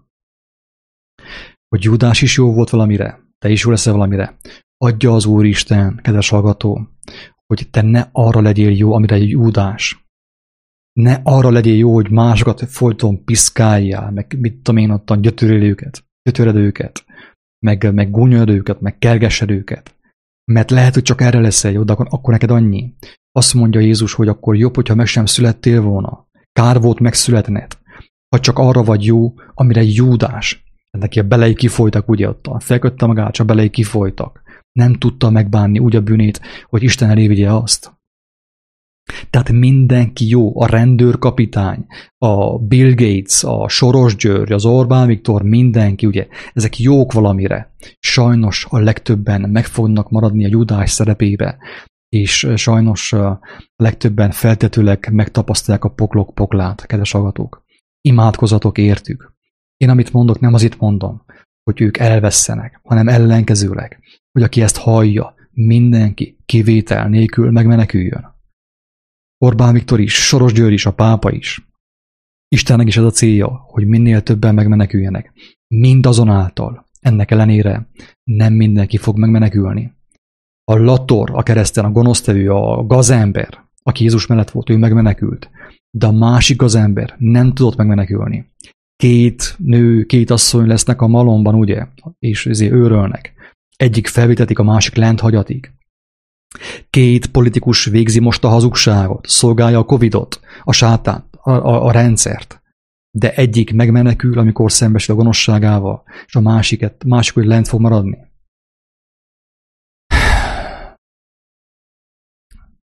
hogy Júdás is jó volt valamire, te is jó leszel valamire. Adja az Úristen, kedves hallgató, hogy te ne arra legyél jó, amire Júdás. Ne arra legyél jó, hogy másokat folyton piszkáljál, meg mit tudom én ottan gyötöröd őket, gyötöred őket, meg, meg gúnyolod őket, meg kergessed őket. Mert lehet, hogy csak erre leszel jó, de akkor, akkor neked annyi. Azt mondja Jézus, hogy akkor jobb, hogyha meg sem születtél volna. Kár volt megszületned. Ha csak arra vagy jó, amire Júdás. Neki a belei kifolytak, ugye ott. Felkötte magát, csak belei kifolytak. Nem tudta megbánni úgy a bűnét, hogy Isten elé vigye azt. Tehát mindenki jó, a rendőrkapitány, a Bill Gates, a Soros György, az Orbán Viktor, mindenki, ugye, ezek jók valamire. Sajnos a legtöbben meg fognak maradni a Júdás szerepébe, és sajnos a legtöbben feltetőleg megtapasztalják a poklok poklát, kedves hallgatók. Imádkozatok értük. Én amit mondok, nem azért mondom, hogy ők elvesszenek, hanem ellenkezőleg, hogy aki ezt hallja, mindenki kivétel nélkül megmeneküljön. Orbán Viktor is, Soros György is, a pápa is. Istennek is ez a célja, hogy minél többen megmeneküljenek. Mindazonáltal, ennek ellenére nem mindenki fog megmenekülni. A Lator, a kereszten, a gonosztevő, a gazember, aki Jézus mellett volt, ő megmenekült. De a másik gazember nem tudott megmenekülni. Két nő, két asszony lesznek a malomban, ugye, és ezért őrölnek. Egyik felvitetik, a másik lent hagyatik. Két politikus végzi most a hazugságot, szolgálja a Covidot, a sátánt, a, a, a rendszert. De egyik megmenekül, amikor szembesül a gonoszságával, és a másiket, másik, hogy lent fog maradni.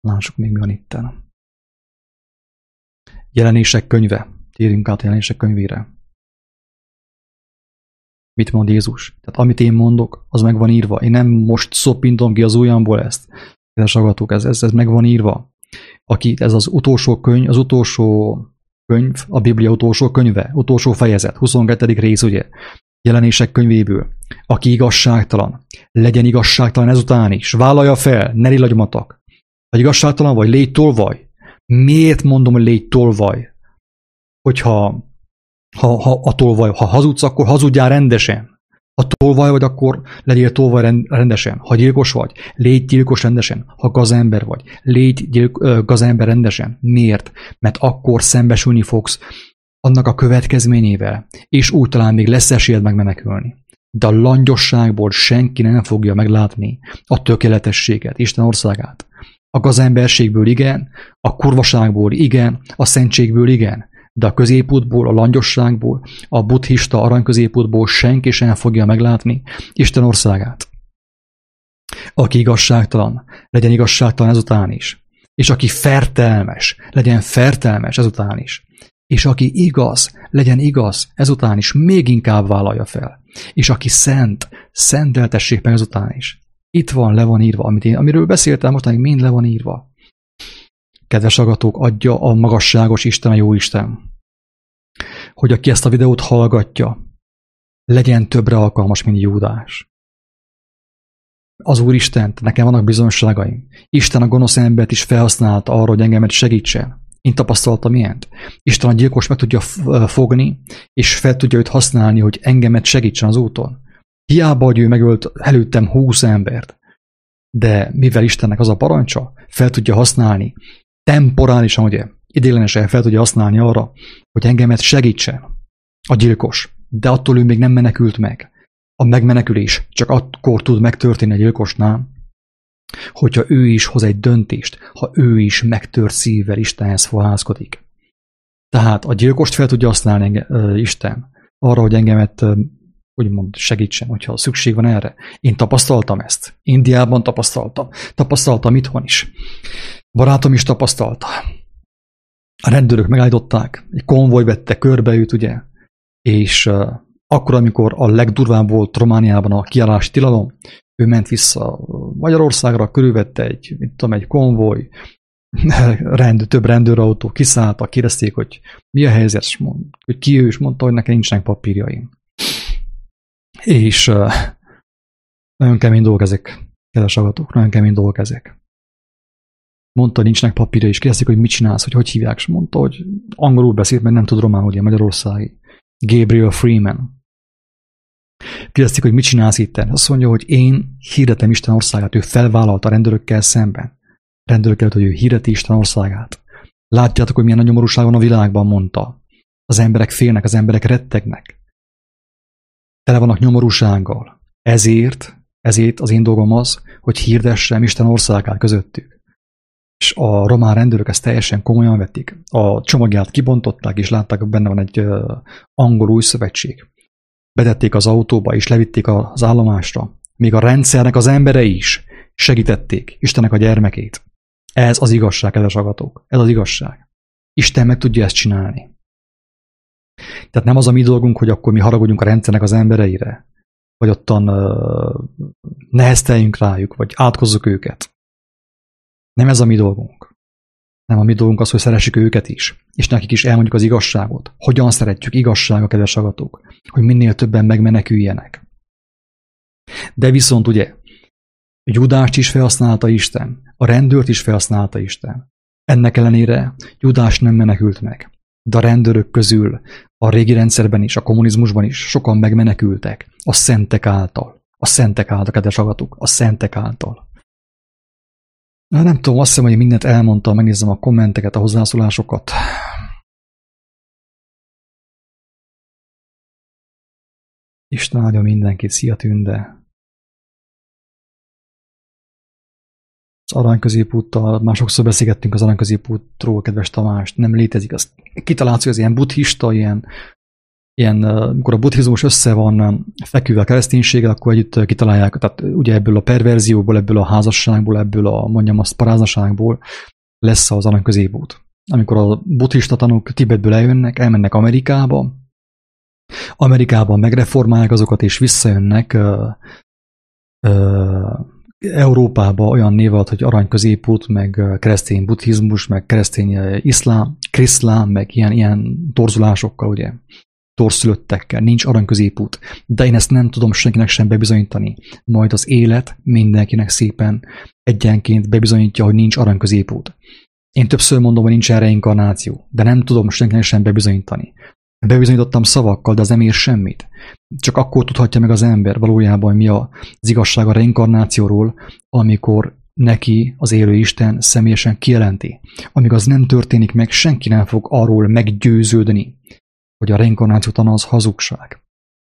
Lássuk még mi van itten. Jelenések könyve. Térjünk át a jelenések könyvére. Mit mond Jézus? Tehát amit én mondok, az meg van írva. Én nem most szopintom ki az ujjamból ezt. Kedves hallgatók, ez, ez, ez meg van írva. Aki, ez az utolsó könyv, az utolsó könyv, a Biblia utolsó könyve, utolsó fejezet, huszonkettedik rész, ugye, Jelenések könyvéből. Aki igazságtalan, legyen igazságtalan ezután is. Vállalja fel, ne rillagymatak. Vagy igazságtalan vagy, légy tolvaj. Miért mondom, hogy légy tolvaj? Hogyha ha, ha a tolvaj, ha hazudsz, akkor hazudjál rendesen. Ha tolvaj vagy, akkor legyél tolvaj rendesen. Ha gyilkos vagy, légy gyilkos rendesen. Ha gazember vagy, légy gyilk, gazember rendesen. Miért? Mert akkor szembesülni fogsz annak a következményével, és úgy talán még lesz esélyed megmenekülni. De a langyosságból senki nem fogja meglátni a tökéletességet, Isten országát. A gazemberségből igen, a kurvaságból igen, a szentségből igen, de a középútból, a langyosságból, a buddhista aranyközépútból senki sem fogja meglátni Isten országát. Aki igazságtalan, legyen igazságtalan ezután is. És aki fertelmes, legyen fertelmes ezután is. És aki igaz, legyen igaz ezután is, még inkább vállalja fel. És aki szent, szenteltessék meg ezután is. Itt van, le van írva, amit én, amiről beszéltem, mostanig mind le van írva. Kedves hallgatók, adja a magasságos Isten, a jó Isten, hogy aki ezt a videót hallgatja, legyen többre alkalmas, mint Júdás. Az Úristen, nekem vannak bizonyosságaim. Isten a gonosz embert is felhasználta arra, hogy engemet segítsen. Én tapasztaltam ilyent. Isten a gyilkos meg tudja fogni, és fel tudja őt használni, hogy engemet segítsen az úton. Hiába, hogy ő megölt előttem húsz embert. De mivel Istennek az a parancsa, fel tudja használni, temporálisan, ugye, idéglenesen fel tudja használni arra, hogy engemet segítsen a gyilkos. De attól ő még nem menekült meg. A megmenekülés csak akkor tud megtörténni a gyilkosnál, hogyha ő is hoz egy döntést, ha ő is megtört szívvel Istenhez fohászkodik. Tehát a gyilkost fel tudja használni enge, Isten arra, hogy engemet úgymond segítsen, hogyha szükség van erre. Én tapasztaltam ezt. Indiában tapasztaltam. Tapasztaltam itthon is. Barátom is tapasztalta. A rendőrök megállították, egy konvoj vette körbe őt, ugye, és uh, akkor, amikor a legdurvább volt Romániában a kiállási tilalom, ő ment vissza Magyarországra, körülvette egy, mit tudom, egy konvoj, rend, több rendőrautó, kiszálltak, kérdezték, hogy mi a helyzet, hogy ki ő, és mondta, hogy nekem nincsenek papírjaim. És uh, nagyon kemény dolgok ezek, kedves hallgatók, nagyon kemény dolgok ezek. Mondta, hogy nincsnek papírja, és kérdezték, hogy mit csinálsz, hogy hogy hívják, és mondta, hogy angolul beszélt, mert nem tud románul, ugye Magyarországi. Gabriel Freeman. Kérdezték, hogy mit csinálsz itten. Azt mondja, hogy én hirdetem Isten országát. Ő felvállalta a rendőrökkel szemben. Rendőrökkel, hogy ő hirdeti Isten országát. Látjátok, hogy milyen nagy nyomorúság van a világban, mondta. Az emberek félnek, az emberek rettegnek. Tele vannak nyomorúsággal. Ezért, ezért az én dolgom az, hogy hirdessem Isten országát közöttük. És a román rendőrök ezt teljesen komolyan vették. A csomagját kibontották, és látták, hogy benne van egy uh, angol új szövetség. Betették az autóba, és levitték az állomásra. Még a rendszernek az emberei is segítették Istennek a gyermekét. Ez az igazság, kedves hallgatók. Ez az igazság. Isten meg tudja ezt csinálni. Tehát nem az a mi dolgunk, hogy akkor mi haragudjunk a rendszernek az embereire, vagy ottan uh, nehezteljünk rájuk, vagy átkozzuk őket. Nem ez a mi dolgunk. Nem a mi dolgunk az, hogy szeressük őket is, és nekik is elmondjuk az igazságot. Hogyan szeretjük igazsága, kedves hallgatók, hogy minél többen megmeneküljenek. De viszont ugye, Judást is felhasználta Isten, a rendőrt is felhasználta Isten. Ennek ellenére Judás nem menekült meg. De a rendőrök közül a régi rendszerben is, a kommunizmusban is sokan megmenekültek a szentek által. A szentek által, kedves hallgatók, a szentek által. Na, nem tudom, azt hiszem, hogy mindent elmondtam, megnézem a kommenteket, a hozzászólásokat. Isten áldja mindenkit, szia Tünde! Az aranyközépúttal, már sokszor beszélgettünk az aranyközépútról, kedves Tamás, nem létezik, az kitaláció, az ilyen buddhista, ilyen ilyen, amikor a buddhizmus össze van feküdve a kereszténységgel, akkor együtt kitalálják, tehát ugye ebből a perverzióból, ebből a házasságból, ebből a, mondjam azt, paráznaságból lesz az arany középút. Amikor a buddhista tanúk Tibetből eljönnek, elmennek Amerikába, Amerikában megreformálják azokat, és visszajönnek ö, ö, Európába olyan név alatt, hogy arany középút, meg keresztény buddhizmus, meg keresztény iszlám, kriszlám, meg ilyen, ilyen torzulásokkal, ugye, torszülöttekkel, nincs arany középút. De én ezt nem tudom senkinek sem bebizonyítani. Majd az élet mindenkinek szépen egyenként bebizonyítja, hogy nincs arany középút. Én többször mondom, hogy nincsen reinkarnáció, de nem tudom senkinek sem bebizonyítani. Bebizonyítottam szavakkal, de az nem ér semmit. Csak akkor tudhatja meg az ember valójában, mi az igazság a reinkarnációról, amikor neki az élő Isten személyesen kijelenti. Amíg az nem történik meg, senki nem fog arról meggyőződni, hogy a reinkarnációtan az hazugság.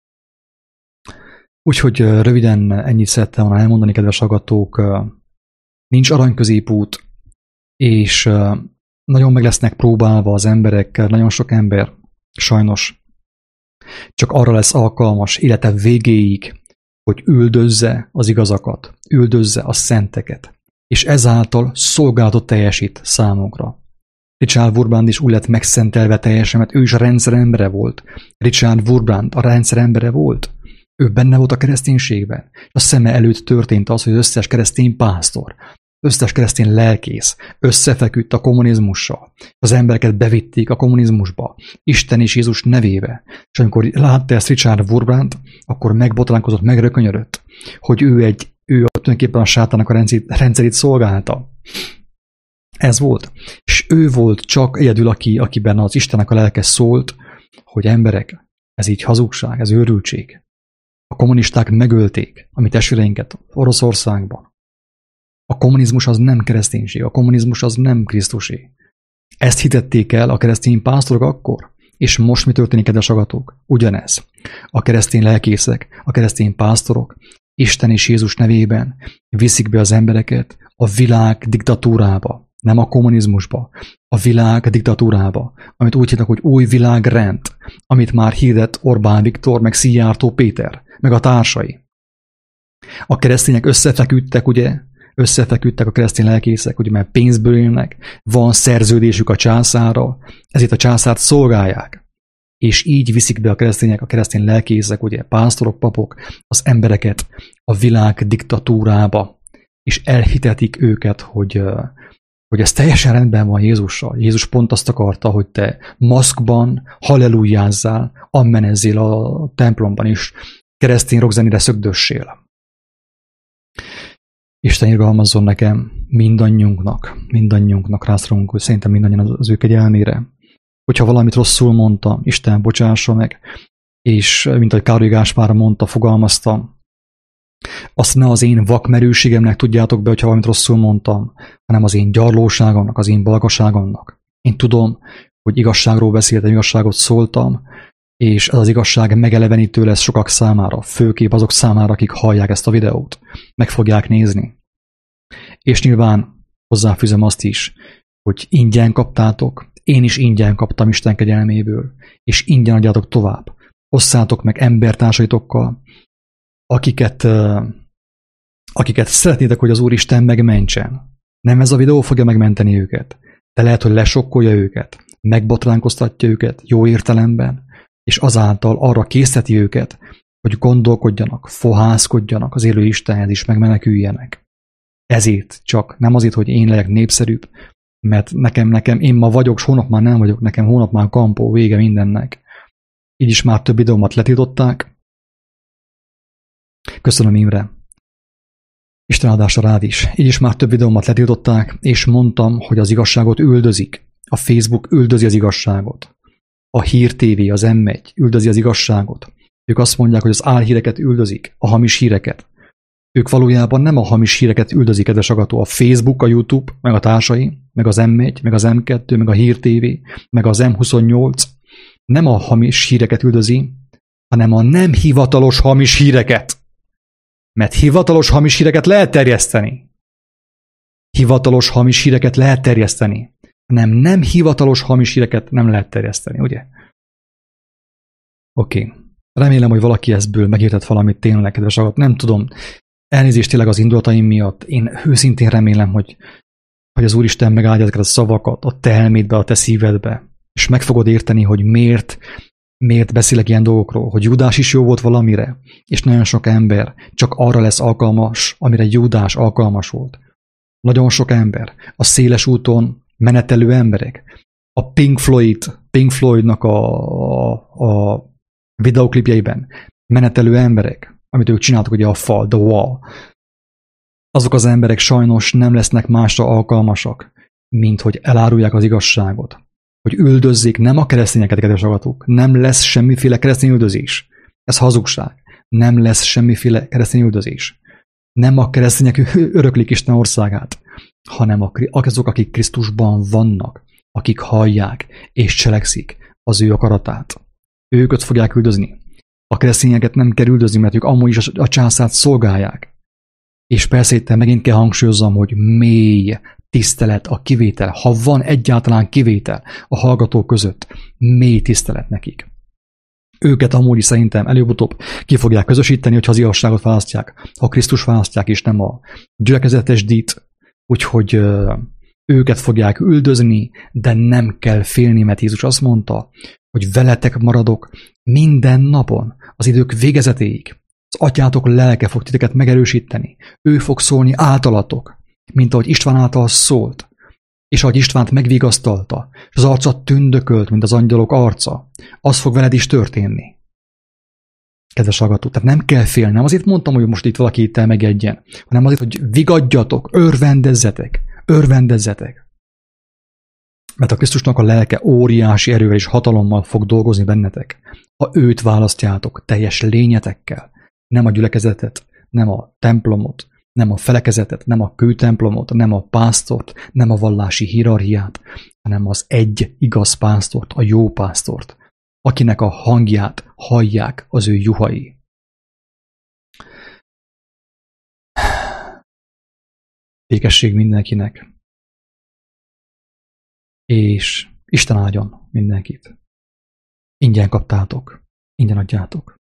Úgyhogy röviden ennyit szerettem volna elmondani, kedves hallgatók. Nincs arany középút, és nagyon meg lesznek próbálva az emberek, nagyon sok ember sajnos csak arra lesz alkalmas élete végéig, hogy üldözze az igazakat, üldözze a szenteket, és ezáltal szolgálatot teljesít számunkra. Richard Wurmbrand is úgy lett megszentelve teljesen, mert ő is a rendszer embere volt. Richard Wurmbrand a rendszer embere volt. Ő benne volt a kereszténységben. A szeme előtt történt az, hogy az összes keresztény pásztor, összes keresztény lelkész összefeküdt a kommunizmussal. Az embereket bevitték a kommunizmusba, Isten és Jézus nevébe. És amikor látta ezt Richard Wurmbrand, akkor megbotránkozott, megrökönyörött, hogy ő egy, ő tulajdonképpen a sátának a rendszerét szolgálta. Ez volt. És ő volt csak egyedül, aki, akiben az Istennek a lelke szólt, hogy emberek, ez így hazugság, ez őrültség. A kommunisták megölték a mi testvéreinket Oroszországban. A kommunizmus az nem kereszténység, a kommunizmus az nem Krisztusé. Ezt hitették el a keresztény pásztorok akkor, és most mi történik, kedves hallgatók? Ugyanez. A keresztény lelkészek, a keresztény pásztorok Isten és Jézus nevében viszik be az embereket a világ diktatúrába, nem a kommunizmusba, a világ diktatúrába, amit úgy hívnak, hogy új világrend, amit már hirdett Orbán Viktor, meg Szijjártó Péter, meg a társai. A keresztények összefeküdtek, ugye, összefeküdtek a keresztény lelkészek, ugye, mert pénzből élnek, van szerződésük a császárral, ezért a császárt szolgálják. És így viszik be a keresztények, a keresztény lelkészek, ugye, pásztorok, papok, az embereket a világ diktatúrába, és elhitetik őket, hogy, hogy ez teljesen rendben van Jézussal. Jézus pont azt akarta, hogy te maszkban hallelujázzál, ammenezzél a templomban is, keresztény rockzenére szögdössél. Isten irgalmazzon nekem, mindannyiunknak, mindannyiunknak rászorulunk, hogy szerintem mindannyian az ő kegyelmére. Hogyha valamit rosszul mondta, Isten bocsássa meg, és mint ahogy Károly Gáspár mondta, fogalmazta, azt ne az én vakmerőségemnek tudjátok be, hogyha valamit rosszul mondtam, hanem az én gyarlóságomnak, az én balgaságomnak. Én tudom, hogy igazságról beszéltem, igazságot szóltam, és ez az igazság megelevenítő lesz sokak számára, főképp azok számára, akik hallják ezt a videót, meg fogják nézni. És nyilván hozzáfűzöm azt is, hogy ingyen kaptátok, én is ingyen kaptam Isten kegyelméből, és ingyen adjátok tovább. Osszátok meg embertársaitokkal, akiket, akiket szeretnétek, hogy az Úristen megmentsen. Nem ez a videó fogja megmenteni őket, de lehet, hogy lesokkolja őket, megbotránkoztatja őket jó értelemben, és azáltal arra készteti őket, hogy gondolkodjanak, fohászkodjanak az élő Istenhez is, megmeneküljenek. Ezért csak, nem azért, hogy én legyek népszerűbb, mert nekem, nekem, én ma vagyok, s hónap már nem vagyok, nekem hónap már kampó, vége mindennek. Így is már több videómat letiltották. Köszönöm, Imre. Isten áldása rád is. Így is már több videómat letiltották, és mondtam, hogy az igazságot üldözik. A Facebook üldözi az igazságot. A Hír té vé, az em egy üldözi az igazságot. Ők azt mondják, hogy az álhíreket üldözik, a hamis híreket. Ők valójában nem a hamis híreket üldözik, kedves hallgató. A Facebook, a YouTube, meg a társai, meg az em egy, meg az em kettő, meg a Hír té vé, meg az em huszonnyolc nem a hamis híreket üldözi, hanem a nem hivatalos hamis híreket. Mert hivatalos hamis híreket lehet terjeszteni. Hivatalos hamis híreket lehet terjeszteni. Nem, nem hivatalos hamis híreket nem lehet terjeszteni, ugye? Oké. Okay. Remélem, hogy valaki ezből megértett valamit tényleg, kedves hallgató. Nem tudom, elnézést tényleg az indulataim miatt. Én őszintén remélem, hogy, hogy az Úristen megáldja ezeket a szavakat a te elmédbe, a te szívedbe, és meg fogod érteni, hogy miért, miért beszélek ilyen dolgokról, hogy Júdás is jó volt valamire, és nagyon sok ember csak arra lesz alkalmas, amire Júdás alkalmas volt. Nagyon sok ember, a széles úton menetelő emberek, a Pink Floyd, Pink Floydnak a, a, a videóklipjeiben menetelő emberek, amit ők csináltak, ugye a fal, The Wall, azok az emberek sajnos nem lesznek másra alkalmasak, mint hogy elárulják az igazságot. Hogy üldözzék nem a keresztényeket, kedves hallgatók, nem lesz semmiféle keresztény üldözés. Ez hazugság. Nem lesz semmiféle keresztény üldözés. Nem a keresztények öröklik Isten országát, hanem azok, akik Krisztusban vannak, akik hallják és cselekszik az ő akaratát. Őket fogják üldözni. A keresztényeket nem kell üldözni, mert ők amúgy is a császárt szolgálják. És persze itt megint kell hangsúlyozzam, hogy mély tisztelet a kivétel. Ha van egyáltalán kivétel a hallgatók között, mély tisztelet nekik. Őket amúgy szerintem előbb-utóbb ki fogják közösíteni, hogyha az igazságot választják, ha Krisztus választják, és nem a gyülekezetes dít, úgyhogy őket fogják üldözni, de nem kell félni, mert Jézus azt mondta, hogy veletek maradok minden napon, az idők végezetéig. Az atyátok lelke fog titeket megerősíteni. Ő fog szólni általatok, mint ahogy István által szólt, és ahogy Istvánt megvigasztalta, és az arca tündökölt, mint az angyalok arca. Az fog veled is történni. Kedves hallgató, tehát nem kell félni. Nem azért mondtam, hogy most itt valaki itt elmegedjen, hanem azért, hogy vigadjatok, örvendezzetek, örvendezzetek. Mert a Krisztusnak a lelke óriási erővel és hatalommal fog dolgozni bennetek, ha őt választjátok teljes lényetekkel, nem a gyülekezetet, nem a templomot, nem a felekezetet, nem a kőtemplomot, nem a pásztort, nem a vallási hierarchiát, hanem az egy igaz pásztort, a jó pásztort, akinek a hangját hallják az ő juhai. Békesség mindenkinek, és Isten áldjon mindenkit. Ingyen kaptátok, ingyen adjátok.